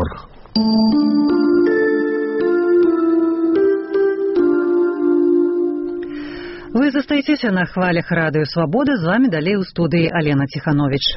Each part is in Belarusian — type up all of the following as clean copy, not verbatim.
Беларус.org. Вы застаецеся на хвалях радыё Свабода. З вами далей у студыі Алена Тиханович.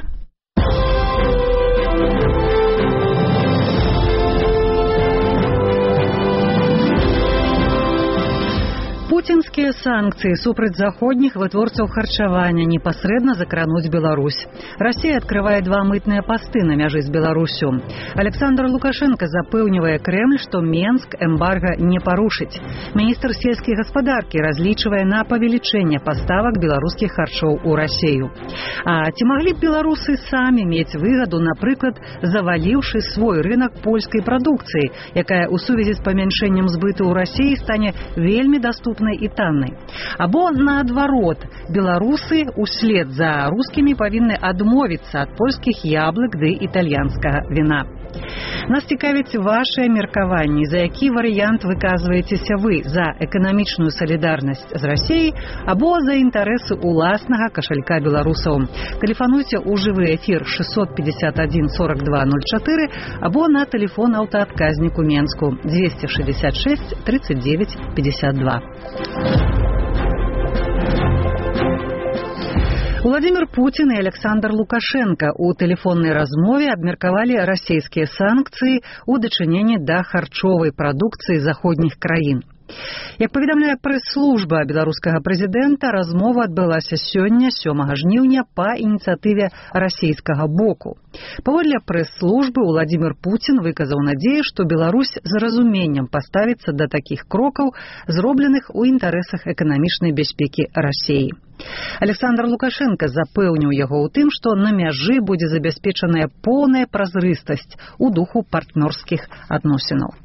Путінскія санкцыі супраць заходніх вытворцаў харчавання непасрэдна закрануць Беларусь. Расія адкрывае 2 мытныя пасты на мяжы з Беларусю. Александр Лукашенко запэўнівае Крэмль, што Менск эмбарга не парушыць. Міністр сельскай гаспадаркі разлічвае на павелічэнне паставак беларускіх харчоў у Расію. А ці маглі б беларусы самі мець выгаду, напрыклад, заваліўшы свой рынок польскай прадукцыі, якая ў сувязі з памяншэннем збыту ў Расіі стане вельмі даступнай і таннай. Або наадварот, беларусы услед за рускімі павінны адмовіцца ад польскіх яблык ды італьянскага віна. Нас цікавіць вашае меркаванне, за які варыянт выказваецеся вы: за эканамічную салідарнасць з Расіяй або за інтарэсы ўласнага кашалька беларусаў. Тэлефануйце ў жывы эфір 651 42 04 або на тэлефон аўтаадказніку Менску 266 39 52. Владимир Путин и Александр Лукашенко у тэлефоннай размове абмеркавалі расійскія санкцыі ў дачыненні да харчовай прадукцыі заходніх краін. Як паведамляе прэс-служба беларускага прэзідэнта, размова адбылася сёння, 7 жніўня, па ініцыятыве расійскага боку. Паводле прэс-службы, Владимир Путин выказаў надзею, што Беларусь з разуменнем паставіцца да такіх крокаў, зробленых у інтарэсах эканамічнай бяспекі Расіі. Александр Лукашенко запэўніў яго ў тым, што на мяжы будзе забяспечаная поўная празрыстасць у духу партнёрскіх адносінаў.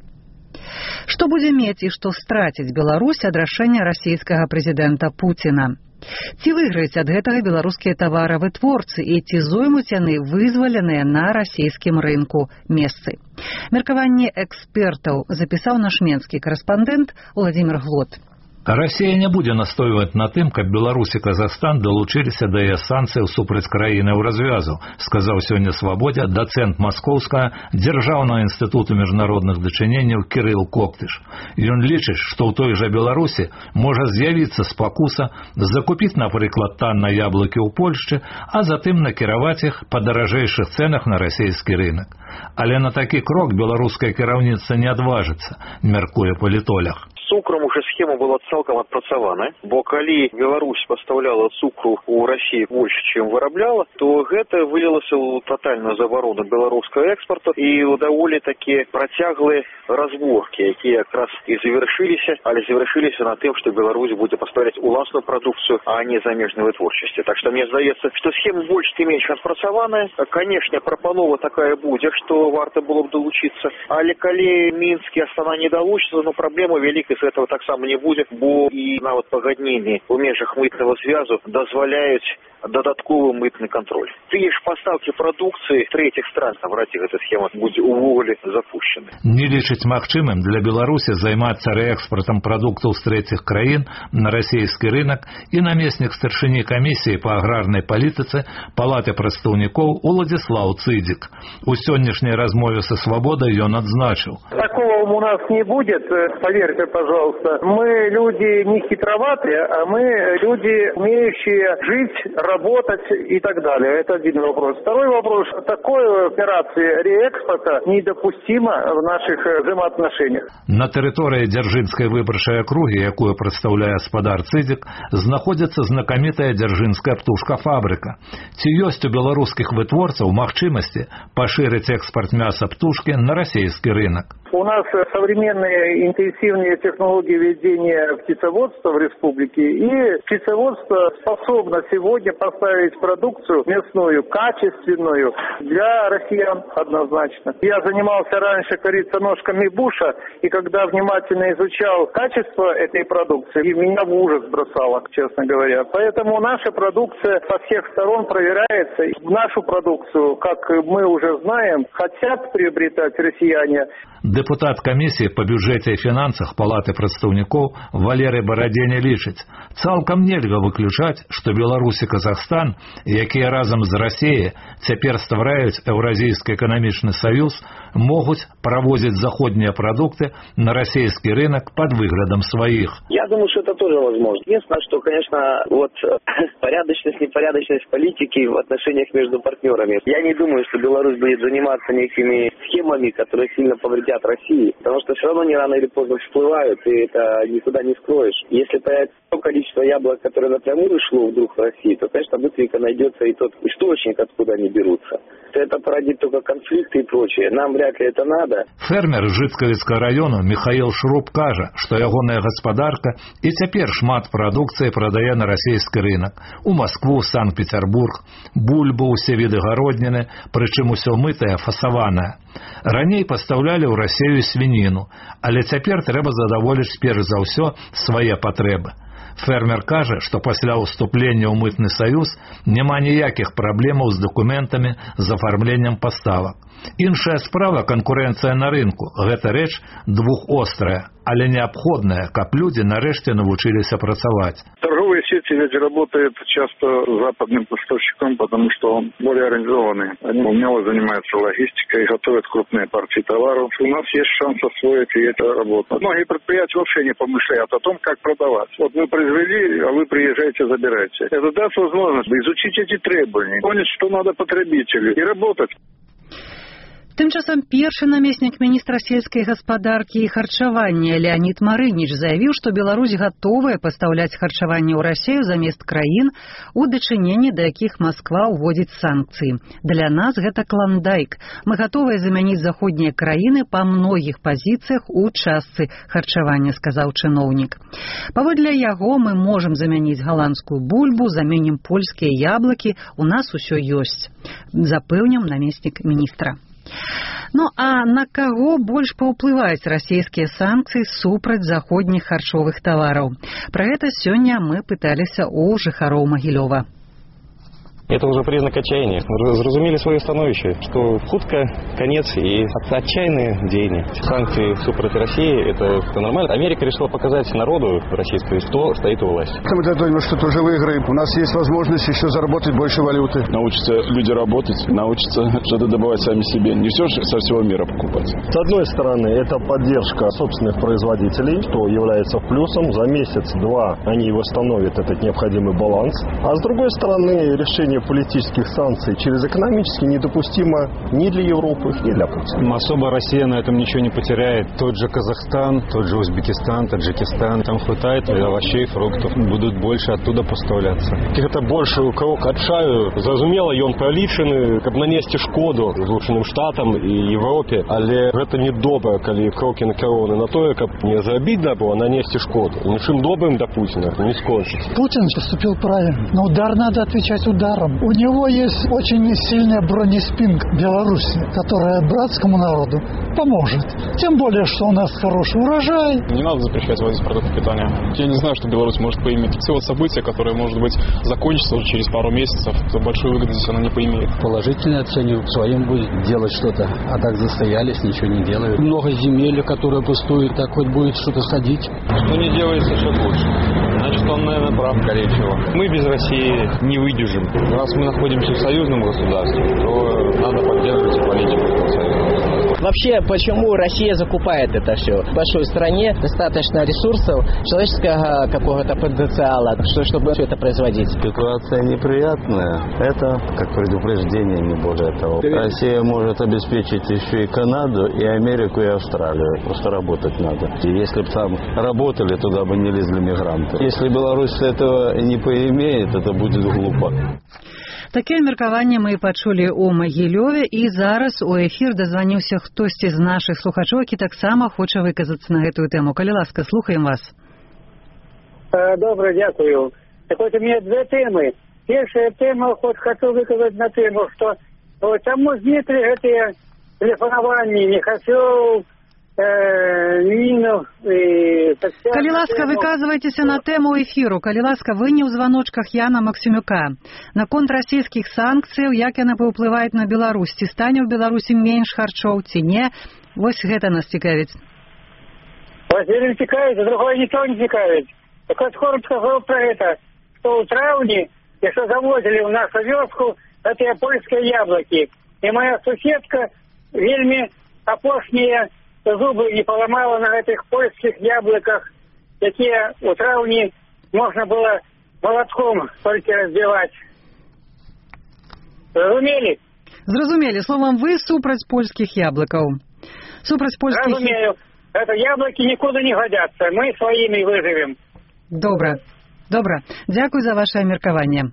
Што будзе мець і што страціць Беларусь ад рашэння расійскага прэзідэнта Пуціна? Ці выйграюць ад гэтага беларускія таваравытворцы і ці зоймуць яны вызваленыя на расійскім рынку месцы? Меркаванне экспертаў запісаў наш менскі карэспандэнт Владимир Глот. Расія не будзе настойваць на тым, каб Беларусь і Казахстан далучыліся да яе санкцыяў супраць краіны ў развязу, сказаў сёння Свабодзе дацэнт Маскоўскага дзяржаўнага інстытуту міжнародных дачыненняў Кірыл Коктыш. Ён лічыць, што ў той жа Беларусі можа з'явіцца спакуса закупіць, напрыклад, танна яблыкі ў Польшчы, а затым накіраваць іх па даражэйшых цэнах на расійскі рынок. Але на такі крок беларускае кіраўніцтва не адважыцца, мяркуе палітолог. Цукрам уже схема была цалкам адпрацавана, бо калі Беларусь пастаўляла цукру ў Расіі больш, чым вырабляла, то гэта вылілася ў татальную забарону беларускага экспарту і ў даволі такія працяглыя разборкі, якія якраз і завяршыліся, але завяршыліся на тым, што Беларусь будзе пастаўляць уласную прадукцыю, а не замежнай вытворчасці. Так што мне здаецца, што схема больш ці менш адпрацаваная. Канешне, прапанова такая будзе, што варта было б далучыцца, але калі Мінск і Астана не далучыцца, то праблема вялікая з этого таксама не будзе, бо і нават пагадненні ў межах мытнага звязу дазваляюць дадатковы мытны контроль. Тыя ж пастаўкі прадукцыі трэціх стран, наврад ці гэта схема будзе ўвогуле запущена. Не лічыць магчымым для Беларусі займацца рээкспартам прадуктаў з трэціх краін на расійскі рынок і намеснік старшыні камісіі па аграрнай палітыцы Палаты прадстаўнікоў Уладзіслаў Цыдзік. У сённяшняй размове са Свабодай ён адзначыў: такого у нас не будет, поверьте, пожалуйста. Мы люди не хитроватые, а мы люди, умеющие жить, работать и так далее. Это один вопрос. Второй вопрос. Такой операции реэкспорта недопустимо в наших взаимоотношениях. На тэрыторыі Дзяржынскай выбарчай акругі, якую прадстаўляе гаспадар Цыдзік, знаходзіцца знакамітая дзяржынская птушкафабрыка. Ці ёсць у беларускіх вытворцаў магчымасці пашырыць экспорт мяса птушкі на расійскі рынок? У нас современные интенсивные технологии ведения птицеводства в республике, и птицеводство способно сегодня поставить продукцию мясную, качественную для россиян однозначно. Я занимался раньше корицоножками буша, и когда внимательно изучал качество этой продукции, и меня в ужас бросало, честно говоря. Поэтому наша продукция со всех сторон проверяется. Нашу продукцию, как мы уже знаем, хотят приобретать россияне. Депутат комиссии по бюджете и финансах Палаты палаты прадстаўнікоў Валерый Барадзе не лічыць. Цалкам нельга выключаць, што Беларусь і Казахстан, якія разам з Расіяй цяпер ствараюць Еўразійскі эканамічны саюз, могуць правозіць заходнія прадукты на расійскі рынок под выглядом своих. Я думаю, что это тоже возможно. Единственное, что, конечно, порядочность, непорядочность политики в отношениях между партнерами. Я не думаю, что Беларусь будет заниматься некими схемами, которые сильно повредят России, потому что все равно они рано или поздно всплывают, и это никуда не скроешь. Если появится то количество яблок, которое напрямую шло вдруг в России, то, конечно, быстренько найдется и тот источник, откуда они берутся. Это породит только конфликты и прочее. Нам вряд ли это надо. Фермер Жыцкавіцкага району Михаил Шруб кажа, што ягоная гаспадарка і цяпер шмат прадукцыі прадае на расійскі рынок. У Москву, Санкт-Петербург, бульбу, усе віды гародніны, прычым усё мытае, фасаванае. Раней пастаўлялі ў Расію свініну, але цяпер трэба задаволіць перш за ўсё свае патрэбы. Фермер кажа, што пасля ўступлення ў мытны саюз няма ніякіх праблемаў з дакументамі, з афармленнем паставак. Іншая справа — конкуренцыя на рынку. Гэта рэч двухострая, але неабходная, каб людзі нарэшце навучыліся працаваць. Торговые сети ведь работают часто западным поставщиком, потому что он более организованный. Они умело занимаются логистикой, готовят крупные партии товаров. У нас есть шанс освоить и это работа. Многие предприятия вообще не помышляют о том, как продавать. Вот мы произвели, а вы приезжаете, забираете. Это даст возможность изучить эти требования, понять, что надо потребителю и работать. Тым часам першы намеснік міністра сельскай гаспадаркі і харчавання Леонид Марыніч заявіў, што Беларусь гатовая пастаўляць харчаванне ў Расію замест краін, у дачыненні да якіх Масква ўводзіць санкцыі. Для нас гэта клондайк. Мы гатовыя замяніць заходнія краіны па многіх пазіцыях у частцы харчавання, сказаў чыноўнік. Паводле яго мы можам замяніць галандскую бульбу, заменім польскія яблыкі, у нас усё ёсць, запэўніў намеснік міністра. Ну а на каго больш паўплываюць расійскія санкцыі супраць заходніх харчовых тавараў? Пра гэта сёння мы пыталіся ў жыхароў Магілёва. Это уже признак отчаяния. Мы разумели свое становище, что худко, конец и отчаянные деяния. Санкции супрать России – это нормально. Америка решила показать народу российскому, кто стоит у власти. Мы думаем, что тоже выиграем. У нас есть возможность еще заработать больше валюты. Научатся люди работать, научатся что-то добывать сами себе. Не все же со всего мира покупать. С одной стороны, это поддержка собственных производителей, что является плюсом. За месяц-два они восстановят этот необходимый баланс. А с другой стороны, решение политических санкций через экономически недопустимо ни для Европы, ни для Путина. Особо Россия на этом ничего не потеряет. Тот же Казахстан, тот же Узбекистан, Таджикистан. Там хватает овощей, фруктов. Будут больше оттуда поставляться. Это больше крок от шаю. Зрозуміло, ён пролічений, каб нанести шкоду Злученим Штатам і Європі. Але це не добре, коли кроки накерованы на то, каб не зробити добро, а нанести шкоду. Ничем добрым до Путина не скончится. Путин поступил правильно. На удар надо отвечать ударом. У него есть очень сильная бронеспинка Беларуси, которая братскому народу поможет. Тем более, что у нас хороший урожай. Не надо запрещать возить продукты питания. Я не знаю, что Беларусь может поиметь. Все вот события, которые, может быть, закончатся уже через пару месяцев, то большой выгоды здесь она не поимеет. Положительно оцениваю. Своим будет делать что-то. А так застоялись, ничего не делают. Много земель, которые пустуют, так хоть будет что-то садить. Что не делается, все лучше. Значит, он, наверное, прав, скорее всего. Мы без России не выдержим. Раз мы находимся в союзном государстве, то надо поддерживать политику союзного государства. Вообще, почему Россия закупает это все? В большой стране достаточно ресурсов, человеческого какого-то потенциала, чтобы все это производить. Ситуация неприятная. Это как предупреждение, не более того. Россия может обеспечить еще и Канаду, и Америку, и Австралию. Просто работать надо. И если бы там работали, туда бы не лезли мигранты. Если Беларусь этого не поимеет, это будет глупо. Такія меркаванні мы пачулі ў Магілёве, і зараз у эфір дазваніўся хтосьці з нашых слухачоў, які таксама хоча выказацца на гэтую тэму. Калі ласка, слухаем вас. Добре, дякую. Так от у мене дві теми. Перша тема, хоч хочу выказаць на тему, што чаму з Дмитрий гэтыя тэлефанаванні не хочу Калі ласка, выказвайцеся на тэму эфіру. Калі ласка, вы не ў званочках Яна Максімюка. Наконт расійскіх санкцыяў, як яны паўплываюць на Беларусь? Ці стане ў Беларусі менш харчоў, ці не? Вось гэта нас цікавіць. один цікавить, а другой никто не цікавить. Так вот, коротко сказал про это, что у травни, если завозили в нашу вёску, это польские яблоки. И моя соседка вельми опошнее зубы не поломала на этих польских яблоках, какие у травни можно было молотком только разбивать. Зразумели? Зразумели. Словом, вы супраць польских яблоков. Супраць польских... Разумею. Это яблоки никуда не годятся. Мы своими выживем. Добра. Добра. Дякую за ваше меркаванне.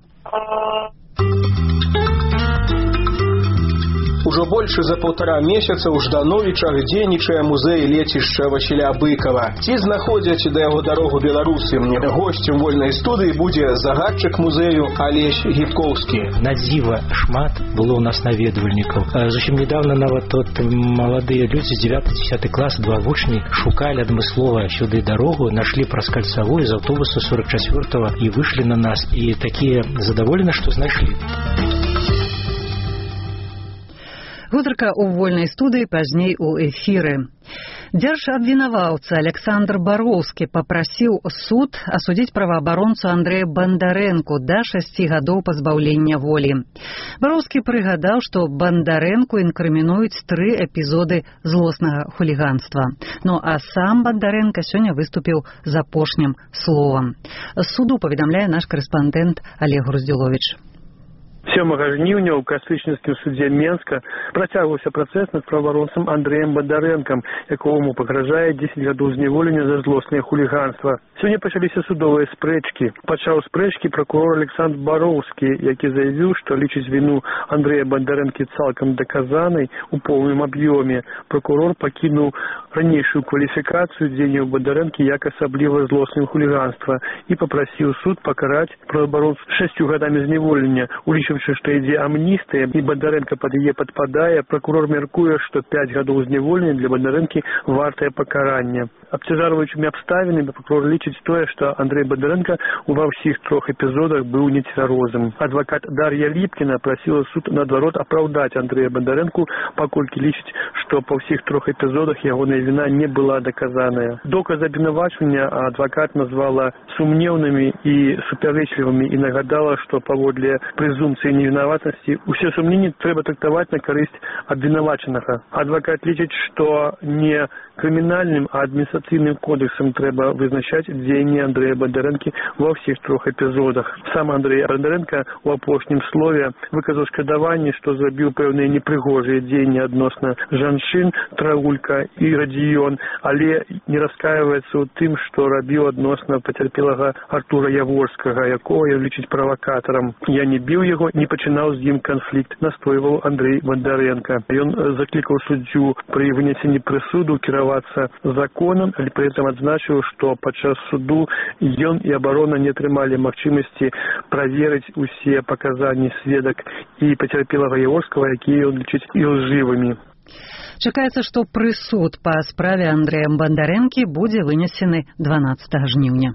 Ужо больше за 1,5 месяца ў Ждановічах дзейнічае музей лецішча Васіля Быкова. Ці знаходзяць да яго дарогу беларусы? Госцем вольнай студыі будзе загадчык музею Алесь Гібкоўскі. На дзіва шмат было у нас наведвальнікаў. Зусім недавно нават тут маладыя людзі з 9-10 клас, 2 вучні шукалі адмыслова сюды дарогу, нашлі праз кальцавую з аўтобуса 44-го і выйшлі на нас. І такія задаволены, што знайшлі. Гутарка у вольнай студыі пазней у эфіры. Дзяржабвінаваўца Александр Бароўскі папрасіў суд асудзіць праваабаронцу Андрэя Бандарэнку да 6 гадоў пазбаўлення волі. Бароўскі прыгадаў, што Бандарэнку інкрымінуюць 3 эпізоды злоснага хуліганства. Ну а сам Бандарэнка сёння выступіў з апошнім словам. З суду паведамляе наш корэспандэнт Олег Груздзіловіч. 7 жніўня ў кастрычніцкім судзе Менска працягваўся працэс над праваабаронцам Андрэем Бандарэнкам, якому пагражае 10 гадоў зняволення за злоснае хуліганства. Сёння пачаліся судовыя спрэчкі. Пачаў спрэчкі пракурор Александр Бароўскі, які заявіў, што лічыць віну Андрэя Бандарэнкі цалкам даказанай у поўным аб'ёме. Пракурор пакінуў ранейшую кваліфікацыю дзеянняў Бандарэнкі як асабліва злоснае хуліганства і папрасіў суд пакараць праваабаронцу 6 гадамі зняволення, улічыўшы, што ідзе амністыя і Бандарэнка пад яе падпадае, пракурор мяркуе, што 5 гадоў зняволення для Бандарэнкі вартае пакарання. Абцяжарваючымі абставінамі пракурор лічыць тое, што Андрэй Бандарэнка ва ўсіх 3 эпізодах быў нецвярозым. Адвакат Дар'я Ліпкіна прасіла суд наадварот апраўдаць Андрэя Бандарэнку, паколькі лічыць, што па ўсіх 3 эпізодах ягоная віна не была даказаная. Доказы абвінавачвання адвакат назвала сумнеўнымі і супярэчлівымі і нагадала, што паводле прэзумпцыі невінаватасці усе сумненні трэба трактаваць на карысць абвінавачанага. Адвакат лічыць, што не крымінальным, а адміністрацыйным кодэксам трэба вызначаць дзеянні Андрэя Бандарэнкі ва ўсіх 3 эпізодах. Сам Андрэй Бандарэнка ў апошнім слове выказаў шкадаванне, што зрабіў пэўныя непрыгожыя дзеянні адносна жанчын, Трагулька і Радзіён, але не раскаиваецца ў тым, што рабіў адносна пацярпелага Артура Яворскага, якога ён лічыць правакатарам. Я не біў яго, не пачынаў з ім канфлікт, настойваў Андрэй Бандарэнка. Ён заклікаў суддзю пры вынясенні прысуду кіравацца законам, але пры этом адзначыў, што падчас суду ён і абарона не атрымалі магчымасці праверыць усе паказанні сведак і пацярпелага Яворскага, якія ён лічыць ілжывымі. Чакаецца, што прысуд па справе Андрэя Бандарэнкі будзе вынесены 12 жніўня.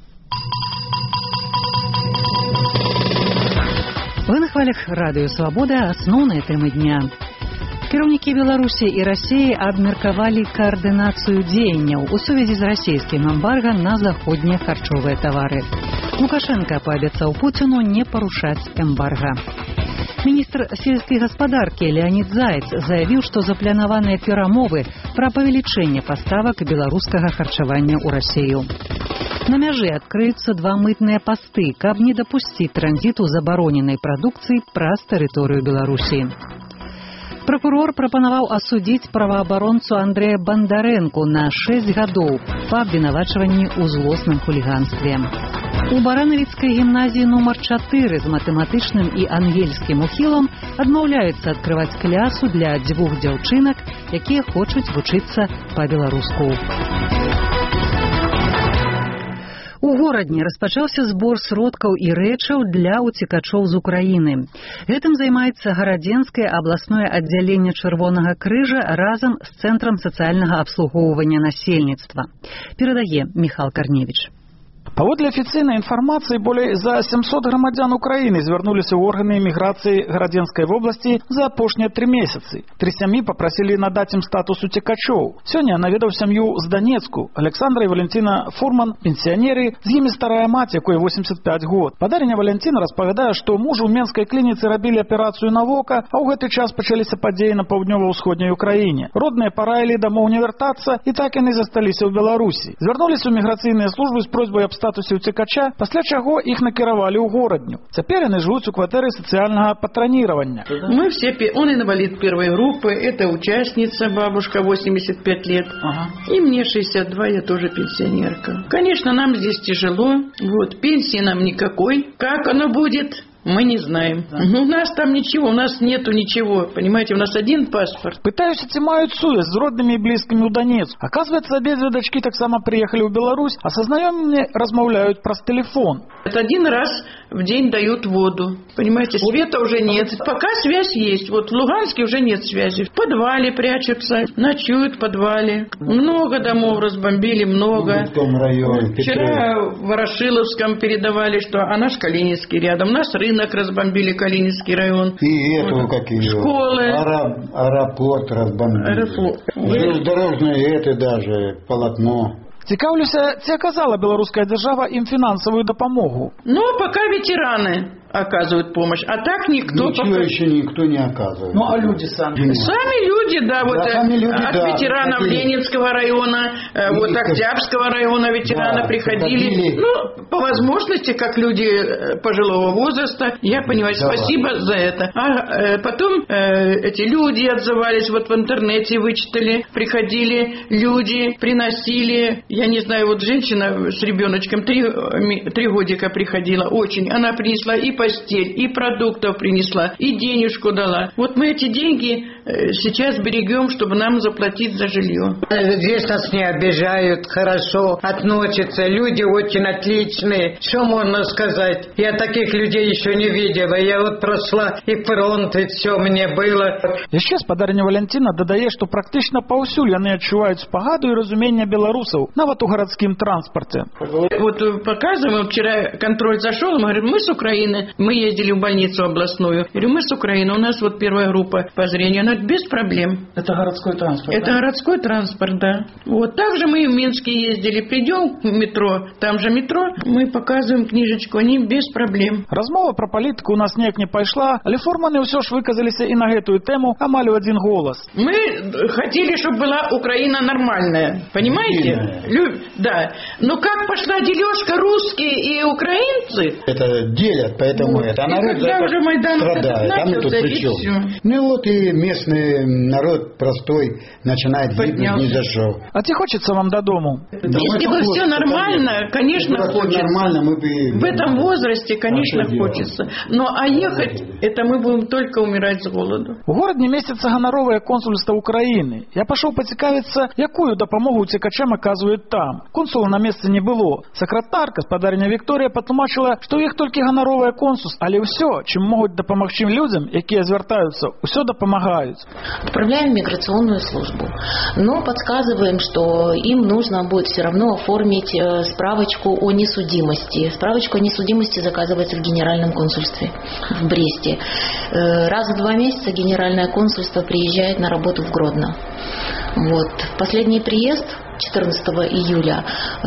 Вы на хвалях радыё «Свабода» асноўныя тэмы дня. Кіраўнікі Беларусі і Расіі абмеркавалі каардынацыю дзеянняў у сувязі з расійскім эмбарга на заходнія харчовыя тавары. Лукашенко паабяцаў Пуціну не парушаць эмбарга. Міністр сельскай гаспадаркі Леонід Заяц заявіў, што запланаваныя перамовы пра павелічэнне паставак беларускага харчавання ў Расію. На мяжы адкрыюцца 2 мытныя пасты, каб не дапусціць транзіту забароненай прадукцыі праз тэрыторыю Беларусі. Пракурор прапанаваў асудзіць праваабаронцу Андрэя Бандарэнку на 6 гадоў па абвінавачванні ў злосным хуліганстве. У Баранавіцкай гімназіі нумар 4 з матэматычным і ангельскім ухілам адмаўляюцца адкрываць клясу для 2 дзяўчынак, якія хочуць вучыцца па-беларуску. У горадні распачаўся збор сродкаў і рэчаў для уцекачоў з Украіны. Гэтым займаецца Гарадзенскае абласное аддзяленне Чырвонага крыжа разам з Цэнтрам сацыяльнага абслугоўвання насельніцтва. Перадае Міхал Карневіч. Паводле афіцыйнай інфармацыі, болей за 700 грамадзян Украіны звярнуліся ў органы іміграцыі Гарадзенскай вобласці за апошнія 3 месяцы. 3 сям'і папрасілі надаць ім статус уцекачоў. Сёння наведаў сям'ю з Донецку. Александра і Валентина Фурман, пенсіянеры, з імі старая маці, якой 85 год. Падарыня Валентина распавядае, што мужу ў Менскай клініцы рабілі аперацыю на вока, а ў гэты час пачаліся падзеі на паўднёва-ўсходняй Украіне. Родныя параілі дамоў не вяртацца, і так яны засталіся ў Беларусі. Звярнуліся ў міграцыйныя службы з просьбай аб статусе уцекача, пасля чаго іх накіравалі ў горадню. Цяпер яны жывуць у кватэры сацыяльнага патраніравання. Мы все, он инвалид первой группы, это участница, бабушка, 85 лет. И мне 62, я тоже пенсионерка. Конечно, нам здесь тяжело, вот, пенсии нам никакой. Как оно будет? Мы не знаем. У нас там ничего, у нас нету ничего. Понимаете, у нас один паспорт. Пытаюся, ці маюць сувязь з роднымі і блізкімі ў Донецку. Оказывается, обедзве дачкі таксама приехали ў Беларусь, а со знаёмымі размаўляют праз телефон. Это один раз в день дают воду. Понимаете, света уже нет. Пока связь есть. Вот в Луганске уже нет связи. В подвале прячутся, ночуют в подвале. Много домов разбомбили, много. В том районе. Вчера в Ворошиловском передавали, что а наш Калининский рядом. У нас рынок разбомбили, Калининский район. И этого какие? Школы. Аэропорт разбомбили. Железнодорожное это даже полотно. Цікаўлюся, ці аказала беларуская дзяржава ім фінансавую дапамогу? Ну, пока ветераны оказывают помощь, а так никто... Ничего еще никто не оказывает. Ну, а люди сами? Сами люди, да, вот сами люди, от ветеранов Ленинского района, вот Октябрьского района ветераны приходили. Ну, по возможности, как люди пожилого возраста, я понимаю, спасибо за это. А потом эти люди отзывались, вот в интернете вычитали, приходили люди, приносили, я не знаю, вот женщина с ребеночком 3 годика приходила, очень, она принесла и постель, и продуктов принесла, и денежку дала. Вот мы эти деньги сейчас берегем, чтобы нам заплатить за жилье. Здесь нас не обижают, хорошо относятся, люди очень отличные. Что можно сказать? Я таких людей еще не видела. Я вот прошла и фронт, и все мне было. Яшчэ спадарня Валентина дадае, што практычна паўсюль яны адчуваюць спагаду і разуменне беларусаў, нават у гарадскім транспорте. Вот показываем, вчера контроль зашел, мы говорим, мы с Украины, мы ездили в больницу областную. Я говорю, мы с Украины, у нас вот первая группа по зрению, но без проблем. Это городской транспорт? Это городской транспорт, да. Вот также мы и в Минске ездили, придем в метро, там же метро, мы показываем книжечку, они без проблем. Размова про политику у нас неяк не пайшла, але фурманы ўсё ж выказаліся і на гэтую тэму амаль у один голос. Мы хотели, чтобы была Украина нормальная, понимаете? Да. Но как пошла дележка русские и украинцы? Это делят, поэтому вот. Это. А народ за это уже Майдан страдает. А мы тут при чем? Ну вот и местный народ простой начинает видеть ни за что. А тебе хочется вам до дому? Если бы все нормально, конечно, хочется. Нормально, мы бы... В этом возрасте, конечно, хочется. Но а ехать, это мы будем только умирать с голоду. У горадні месяца ганаровае консульства Украины. Я пошел поцікавиться, якую дапамогу уцекачам оказывают там. Консула на месте не было. Сакратарка, спадарня Виктория, патлумачила, что их только ганаровое консульство, але все, чем могут дапамагчы людям, якія звяртаюцца, все допомагают. Отправляем в миграционную службу, но подсказываем, что им нужно будет все равно оформить справочку о несудимости. Справочку о несудимости заказывается в Генеральном консульстве в Бресте. Раз в 2 месяца Генеральное консульство приезжает на работу в Гродно. Вот. Последний приезд 14 июля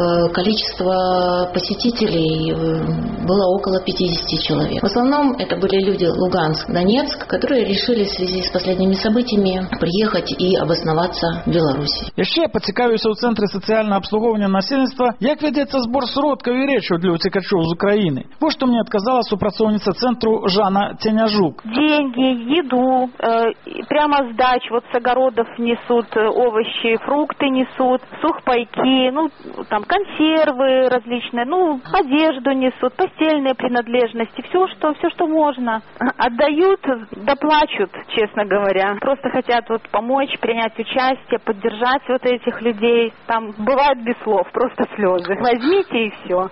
количество посетителей было около 50 человек. В основном это были люди Луганск, Донецк, которые решили в связи с последними событиями приехать и обосноваться в Беларуси. Яшчэ я пацікавіўся ў цэнтры сацыяльнага абслугоўвання насельніцтва, як вядзецца збор сродкаў і рэчаў для уцекачоў з Украины. Вот што мне адказала супрацоўніца цэнтру Жанна Теняжук. Деньги, еду, прямо с дач, вот с огородов несут овощи, фрукты несут, сухпайки, ну, там, консервы различные, ну, одежду несут, постельные принадлежности, все, что можно. Отдают, доплачут, честно говоря. Просто хотят вот помочь, принять участие, поддержать вот этих людей. Там бывает без слов, просто слезы. Возьмите и все.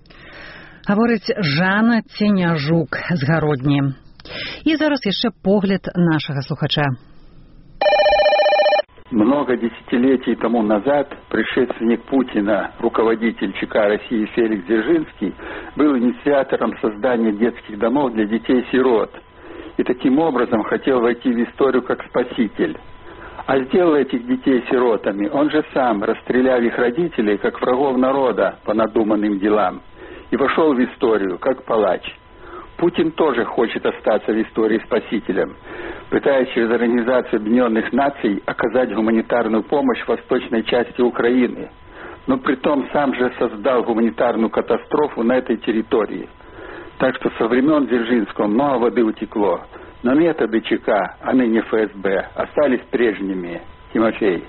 Говорить Жанна Теняжук з Гародні. І зараз яшчэ погляд нашага слухача. Много десятилетий тому назад предшественник Путина, руководитель ЧК России Феликс Дзержинский, был инициатором создания детских домов для детей-сирот. И таким образом хотел войти в историю как спаситель. А сделал этих детей сиротами он же сам, расстреляв их родителей как врагов народа по надуманным делам. И вошел в историю как палач. Путин тоже хочет остаться в истории спасителем, пытаясь через Организацию Объединенных Наций оказать гуманитарную помощь в восточной части Украины. Но притом сам же создал гуманитарную катастрофу на этой территории. Так что со времен Дзержинского много воды утекло. Но методы ЧК, а ныне ФСБ, остались прежними. Тимофей.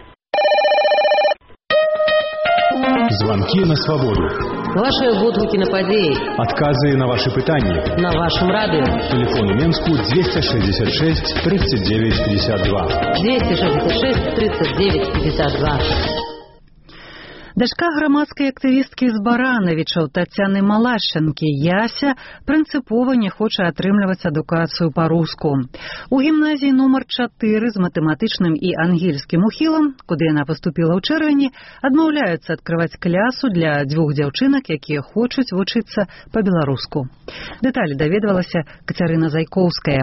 Звонки на свободу. Ваши водгуки на подеи. Отказы на ваши пытания. На вашем радио. Телефон у Менску 266 39 52. 266 39 52. Дачка грамадскай актывісткі з Баранавічаў Тацяны Малашчанкі Яся прынцыпова не хоча атрымліваць адукацыю па-руску. У гімназіі нумар 4 з матэматычным і ангельскім ухілам, куды яна паступіла ў чэрвені, адмаўляюцца адкрываць клясу для 2 дзяўчынак, якія хочуць вучыцца па-беларуску. Дэталі даведвалася Кацярына Зайкоўская.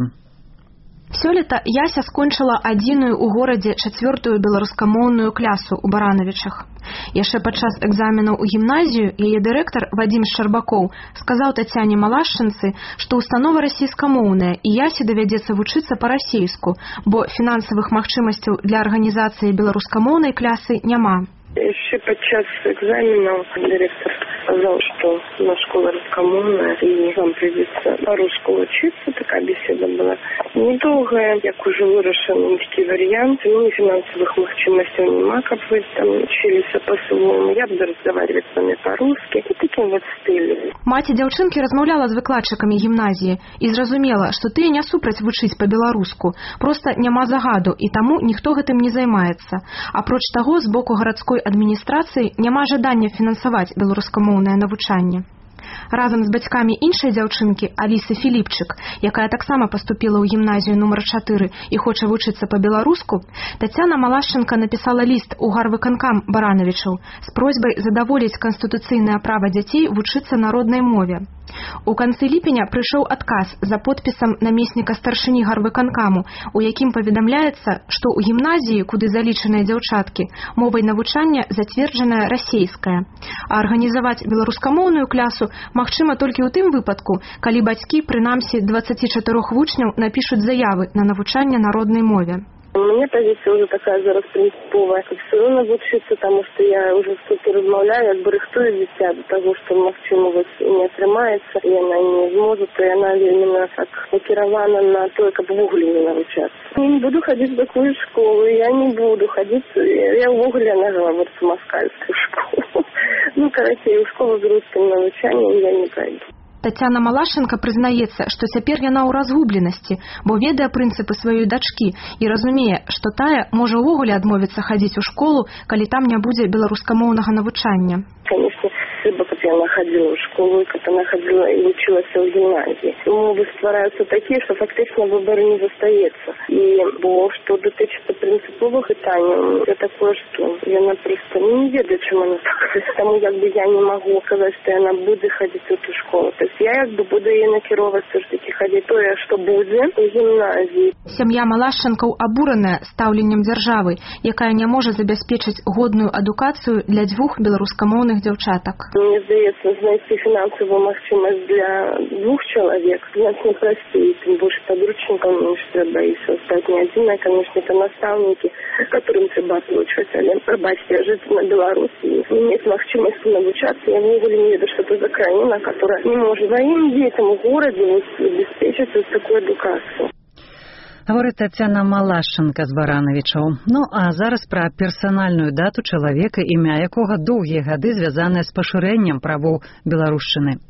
Сёлета Яся скончыла адзіную ў горадзе 4-ю беларускамоўную клясу ў Баранавічах. Яшчэ падчас экзаменаў у гімназію яе дырэктар Вадзім Шчарбакоў сказаў Тацяне Малашчанцы, што ўстанова расійскамоўная і Ясе давядзецца вучыцца па-расейску, бо фінансавых магчымасцяў для арганізацыі беларускамоўнай клясы няма. Еще подчас экзаменов директор сказал, что наша школа русскомовная, и вам придется по-русски учиться. Такая беседа была недолгая, як уже вырашен такие варианты, ну и финансовых магчимостей нема, как вы там учились по-своему. Я буду разговаривать с вами по-русски. И таким вот стилем. Маці дзяўчынкі размаўляла з выкладчыкамі гімназіі і зразумела, што тыя не супраць вучыць па-беларуску, проста няма загаду, і таму ніхто гэтым не займаецца. Апроч таго, з боку гарадской адміністрацыі няма жадання фінансаваць беларускамоўнае навучанне. Разам з бацькамі іншай дзяўчынкі, Алісы Філіпчык, якая таксама паступіла ў гімназію нумар 4 і хоча вучыцца па-беларуску, Тацяна Малашчанка напісала ліст у гарвыканкам Баранавічаў з просьбай задаволіць канстытуцыйнае права дзяцей вучыцца на роднай мове. У канцы ліпеня прыйшоў адказ за подпісам намесніка старшыні гарвыканкаму, у якім паведамляецца, што ў гімназіі, куды залічаныя дзяўчаткі, мовай навучання зацверджаная расейская, а арганізаваць беларускамоўную клясу магчыма толькі ў тым выпадку, калі бацькі, прынамсі 24 вучняў, напішуць заявы на навучанне на роднай мове. У меня позиция уже такая зараз принциповая. Все равно учиться, потому что я уже столько размовляю, как бы рыхтую дитя до того, что максимум не отрымается, и она не сможет, и она именно так накирована на то, как в угле не навчаться. Я не буду ходить в такую школу, я не буду ходить, я в угле, она говорит, в москальскую школу. Ну, короче, в школу с русским навучанием я не пойду. Тацяна Малашчанка прызнаецца, што цяпер яна ў разгубленасці, бо ведае прынцыпы сваёй дачкі і разумее, што тая можа ўвогуле адмовіцца хадзіць у школу, калі там не будзе беларускамоўнага навучання. Конечно, либо как она ходила в школу, как она ходила и училась в гимназии. Умовы ствараюцца такие, что фактично выбор не застаецца. И что дотычыцца принциповых пытаний, это такое, что она просто не ведает, чем она такая. Тому я не могу сказать, что она будет ходить в эту школу. То есть я буду ей накировать все-таки ходить то, что будет в гимназии. Сям'я Малашчанкаў абураная стаўленнем дзяржавы, якая не можа забяспечыць годную адукацыю для 2 беларускамоўных дзяўчатак. Мне здаецца, знайсці фінансавую магчымасць для 2 чалавек значна прасцей, тем больше подручников меньше трэба, и все остальное. Один, конечно, это наставники, которым трэба оплачивать, але пробачьте, жить на Беларуси, иметь магчымасць навучаться, я вовремя не веду, что это за краина, которая не может своим детям в городе обеспечить вот такую адукацию. Говорить Тацяна Малашчанка з Баранавічаў. Ну, а зараз пра персанальную дату чалавека, імя якога доўгія гады звязанае з пашырэннем правоў беларушчыны.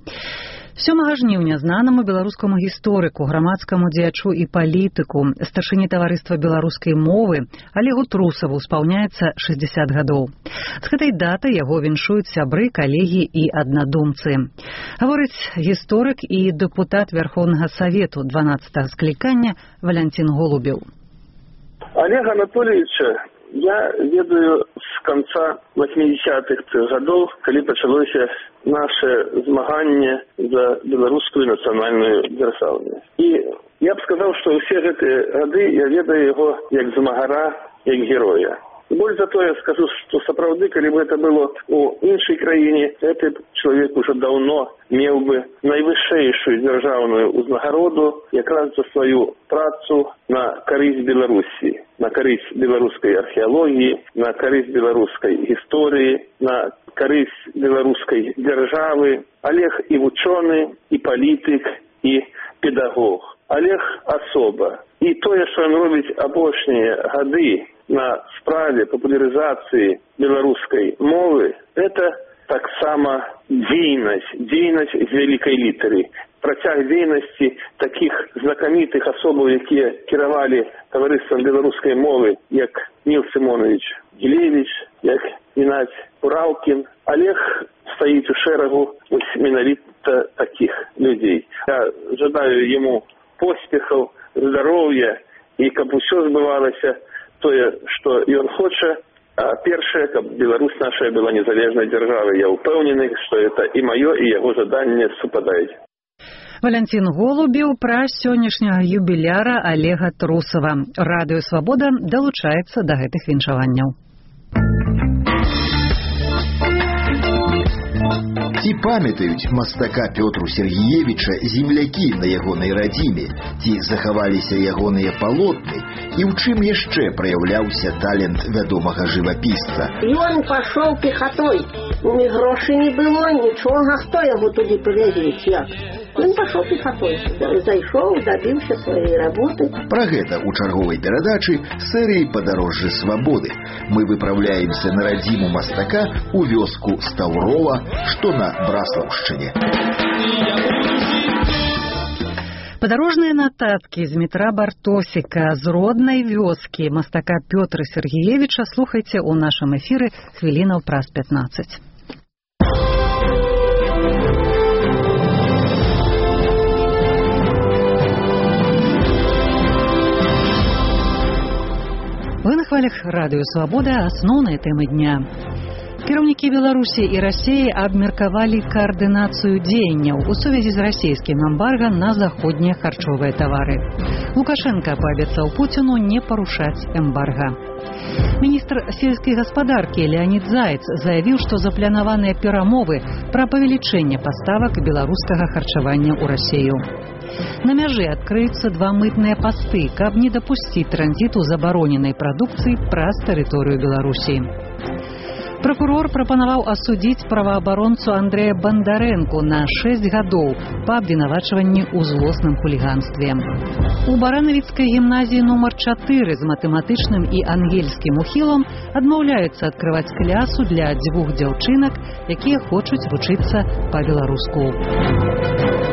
7 жніўня знанаму беларускаму гісторыку, грамадскаму дзеячу і палітыку, старшыні таварыства беларускай мовы Олегу Трусаву спаўняецца 60 гадоў. З гэтай даты яго віншуюць сябры, калегі і аднадумцы. Гаворыць гісторык і дэпутат Верховнага Савету 12-го склікання Валянцін Голубеў. Олега Анатольевича Я ведаю з канца 80-х гадоў, калі пачалося наше змаганне за беларускую нацыянальную дзяржаўнасць. І я б сказаў, што ўсе гэтыя гады я ведаю яго як змагара, як героя. Больш за то я скажу, што сапраўды, калі б гэта было ў іншай краіне, гэты чалавек ужо даўно меў бы найвышэйшую дзяржаўную ўзнагароду якраз за сваю працу на карысць Беларусі, на карысць беларускай археалогіі, на карысць беларускай гісторыі, на карысць беларускай дзяржавы. Олег і вучоны, і палітык, і педагог. Олег асоба. І тое, што ён робіць апошнія гады на справе популяризации белорусской мовы, это таксама дзейнасць з вялікай літары. Працяг дзейнасці таких знакамітых асобаў, якія кіравалі таварыствам беларускай мовы, як Ніл Сімонович Гілевіч, як Геннадзь Кураўкін. Олег стаіць у шэрагу менавіта таких людзей. Я жадаю ему поспехаў, здароўя, і каб усё збывалася тое, што ён хоча. А першае, каб Беларусь наша была незалежнай дзяржавай. Я ўпэўнены, што это і маё, і яго жаданне супадаюць. Валянцін Голубеў пра сённяшняга юбіляра Олега Трусова. Радыё Свабода далучаецца да гэтых віншаванняў. Ці памятаюць мастака Пётру Сергеевича землякі на ягонай радзіме? Ці захаваліся ягоныя палотны? І ў чым яшчэ праяўляўся талент вядомага жывапісца? Ён пашоў пехатой. Ні грошай не было, нічога. Хто яго туды павязець? Як? Ён пашоў пехатой. Зайшоў, дабіўся сваёй работы. Пра гэта ў чарговай перадачы серыі «Падарожжы свабоды». Мы выпраўляемся на радзіму мастака у вёску Стаўрова, што на Браслаўшчыне. Падарожныя нататкі з Дмітра Бартосіка з роднай вёскі мастака Пётра Сергеевича слухайце ў нашым эфіры хвілінаў праз 15. Вы на хвалях радыё Свабода, асноўныя тэмы дня. Кіраўнікі Беларусі і Расіі абмеркавалі каардынацыю дзеянняў у сувязі з расійскім эмбарга на заходнія харчовыя тавары. Лукашенко паабяцаў Пуціну не парушаць эмбарга. Міністр сельскай гаспадаркі Леонід Заяц заявіў, што запланаваныя перамовы пра павелічэнне паставак беларускага харчавання ў Расію. На мяжы адкрыюцца 2 мытныя пасты, каб не дапусціць транзіту забароненай прадукцыі праз тэрыторыю Беларусі. Пракурор прапанаваў асудзіць праваабаронцу Андрэя Бандарэнку на 6 гадоў па абвінавачванні ў злосным хуліганстве. У Баранавіцкай гімназіі нумар 4 з матэматычным і ангельскім ухілам адмаўляюцца адкрываць клясу для 2 дзяўчынак, якія хочуць вучыцца па-беларуску.